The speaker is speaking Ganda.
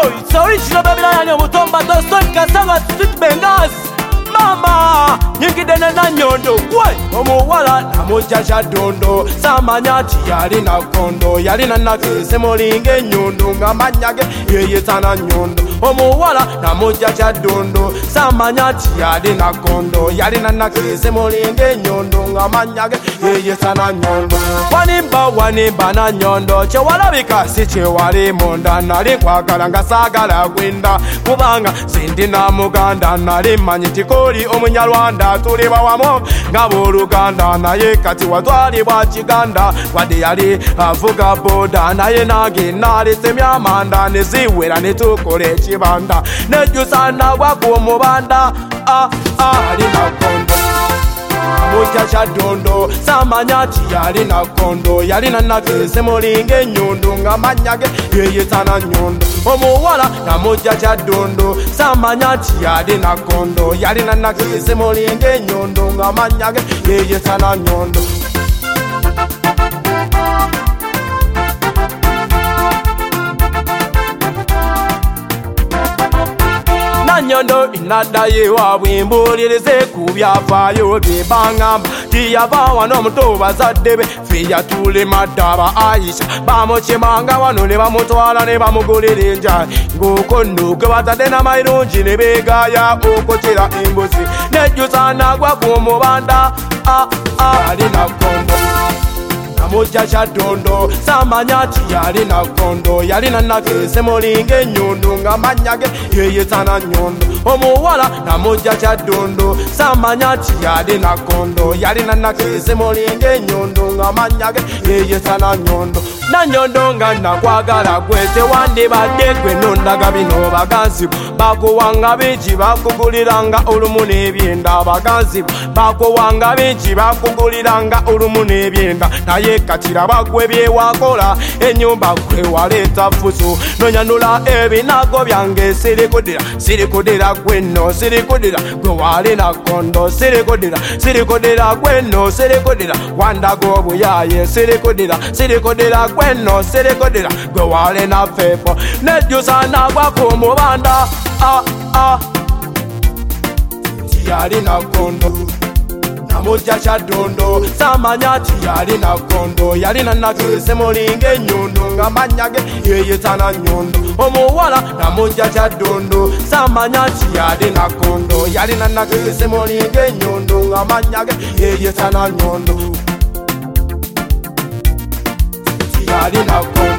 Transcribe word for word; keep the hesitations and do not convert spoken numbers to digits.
it's original Babylon and Mutomba Doston Kasanga Street Bengas. Mama, nyingidene na nyondo kwe omuwala namujaja dondo samanyati yali na kondo yali na nakese molinge nyondo ngamanyage yeye sana nyondo omuwala namujaja dondo samanyati yali na kondo yali na nakese molinge nyondo ngamanyage yeye sana nyondo wanimba wanimba na nyondo che walabika si che wali monda nali kwagala ngasagala kwenda kubanga sindi na muganda nali manyitiko Oli omunyarwanda tuli bawamo ngabo Luganda naye kati watwalibwa Kiganda wadde yali avuga boda naye nange nalese myamanda neziwera netukole ekibanda nejusana gwako mubanda ah ah ali na kondo Mujaja dondo samanyati yali na kondo yali na nakese molinge nyondo ngamanyage yeye sana nyondo omuwala na mujaja dondo samanyati yali na kondo yali na nakese molinge nyondo ngamanyage yeye sana nyondo Nyondo inadaye wabwimbulirize kubyafaayo byebangamba tiyava wano omuto bazadde be fiya tule madaba Aisha bamukyemanga wano ne bamutwala ne bamugulira enjali ng'okonno gwe batadde n'amayirungi ne beegaya okokera embuzi nejjusana gwa ku mubanda ah ah ali na kondo Mujaja dondo samanyati yali na kondo yali na nakese molinge nyondo ngamanyage yeye sana nyondo omuwala na mujaja dondo samanyati yali na kondo yali na nakese molinge nyondo ngamanyage yeye sana nyondo na nyondo nga nakwagala gwete wandi badde gwe nondaga bino baganzi bakuwanga bingi bakuguliranga olumu n'ebyenda abaganzi bakuwanga bingi bakuguliranga olumu n'ebyenda naye katira bagwe byewakola enyumba gwe waleeta fuso nonyanula ebinago byange sirikodera sirikodera gwenno sirikodera gwe wali na kondo sirikodera sirikodera gwenno sirikodera wandago obuyaye sirikodera sirikodera gwenno sirikodera gwe wali na fepo nejjusana gwako mubanda ah ah yali na kondo Mujaja dondo samanyati yali na kondo yali na nakese molinge nyondo ngamanyage yeye sana nyondo omuwala na mujaja dondo samanyati yali na kondo yali na nakese molinge nyondo ngamanyage yeye sana nyondo yali na kondo